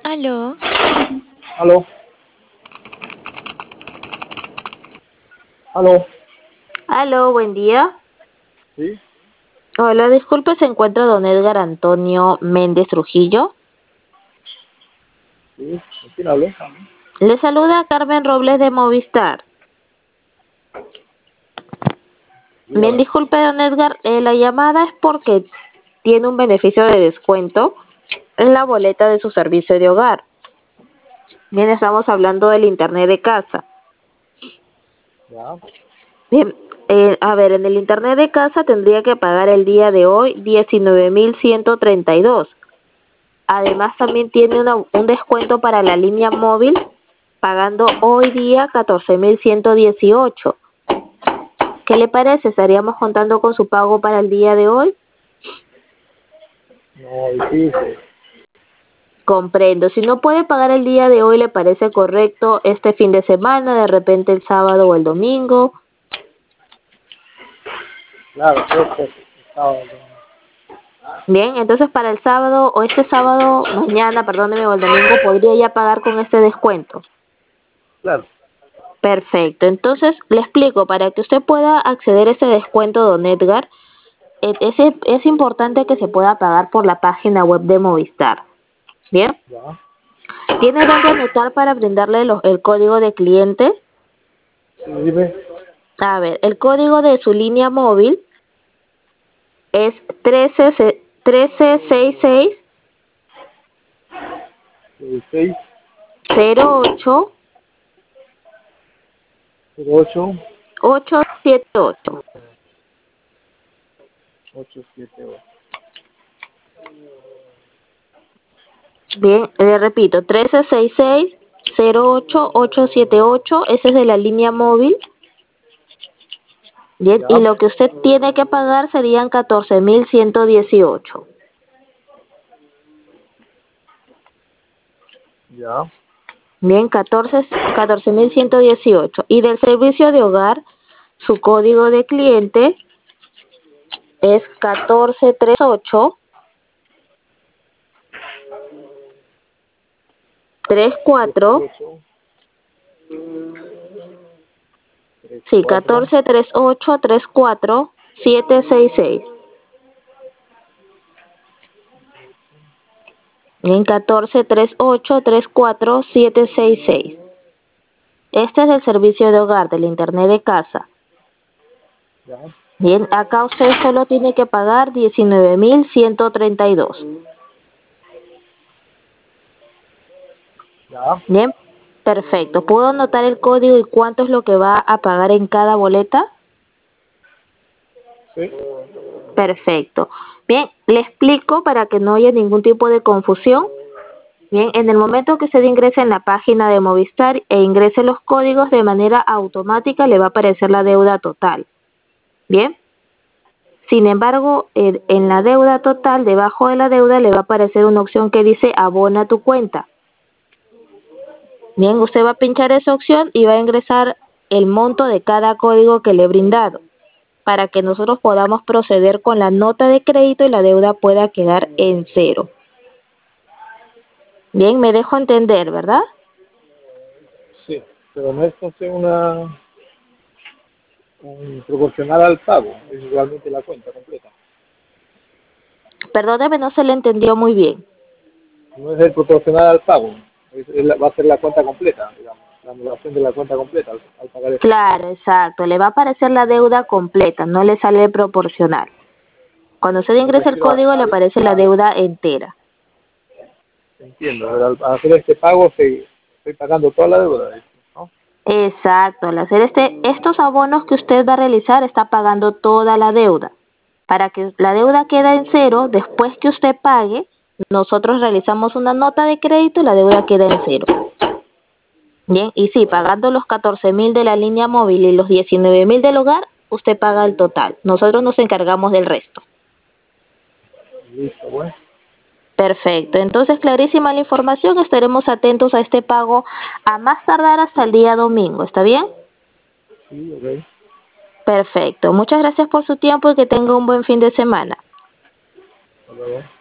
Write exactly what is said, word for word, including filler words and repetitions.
Aló. Aló. Aló. Aló, buen día. Sí. Hola, disculpe, ¿se encuentra don Edgar Antonio Méndez Trujillo? Sí. ¿Con quién hablo? Le saluda Carmen Robles de Movistar. Bien, Dígame. disculpe, don Edgar, eh, la llamada es porque tiene un beneficio de descuento en la boleta de su servicio de hogar. Bien, estamos hablando del internet de casa. Ya. Bien, eh, a ver, en el internet de casa tendría que pagar el día de hoy diecinueve mil ciento treinta y dos. Además, también tiene una, un descuento para la línea móvil, pagando hoy día catorce mil ciento dieciocho. ¿Qué le parece? ¿Estaríamos contando con su pago para el día de hoy? No, difícil. Comprendo. Si no puede pagar el día de hoy, ¿le parece correcto este fin de semana, de repente el sábado o el domingo? Claro, creo que estaba. Bien, entonces para el sábado o este sábado, mañana, perdóneme, o el domingo, podría ya pagar con este descuento. Claro. Perfecto. Entonces, le explico, para que usted pueda acceder a ese descuento, don Edgar, eh, es, es importante que se pueda pagar por la página web de Movistar. ¿Bien? Ya. ¿Tiene dónde anotar para brindarle los, el código de cliente? Sí, dime. A ver, el código de su línea móvil es trece sesenta y seis dieciséis, cero ocho cero ocho, ocho siete ocho. ocho siete ocho. Bien, le repito, trece sesenta y seis cero ocho ocho siete ocho, ese es de la línea móvil. Bien, Ya. y lo que usted tiene que pagar serían catorce mil ciento dieciocho. Ya. Bien, catorce mil ciento dieciocho. Y del servicio de hogar, su código de cliente es catorce treinta y ocho treinta y cuatro. dieciocho, Sí, cuatro. catorce treinta y ocho treinta y cuatro siete seis seis. En catorce treinta y ocho treinta y cuatro siete seis seis. Este es el servicio de hogar del internet de casa. Ya. Bien, acá usted solo tiene que pagar diecinueve mil ciento treinta y dos. Ya. Bien, perfecto. ¿Puedo anotar el código y cuánto es lo que va a pagar en cada boleta? Sí. Perfecto. Bien, le explico para que no haya ningún tipo de confusión. Bien, en el momento que usted ingrese en la página de Movistar e ingrese los códigos de manera automática, le va a aparecer la deuda total. Bien. Sin embargo, en, en la deuda total, debajo de la deuda, le va a aparecer una opción que dice abona tu cuenta. Bien, usted va a pinchar esa opción y va a ingresar el monto de cada código que le he brindado, para que nosotros podamos proceder con la nota de crédito y la deuda pueda quedar en cero. Bien, me dejo entender, ¿verdad? Sí. Pero no es entonces una un, proporcional al pago. Es igualmente la cuenta completa. Perdóneme, no se le entendió muy bien. No es el proporcional al pago. Es, es la, va a ser la cuenta completa, digamos. La anulación de la cuenta completa al, al pagar eso. Claro, exacto. Le va a aparecer la deuda completa, no le sale proporcional. Cuando usted Me ingresa el refiero código, a, le al, aparece la al deuda entera. entiendo, pero al, al hacer este pago se, estoy pagando toda la deuda, ¿no? Exacto, al hacer este, estos abonos que usted va a realizar, está pagando toda la deuda. Para que la deuda quede en cero, después que usted pague, nosotros realizamos una nota de crédito y la deuda queda en cero. Bien, y sí, pagando los catorce mil de la línea móvil y los diecinueve mil del hogar, usted paga el total. Nosotros nos encargamos del resto. Listo, bueno. Perfecto, entonces clarísima la información, estaremos atentos a este pago a más tardar hasta el día domingo, ¿está bien? Sí, ok. Perfecto, muchas gracias por su tiempo y que tenga un buen fin de semana. Hasta luego.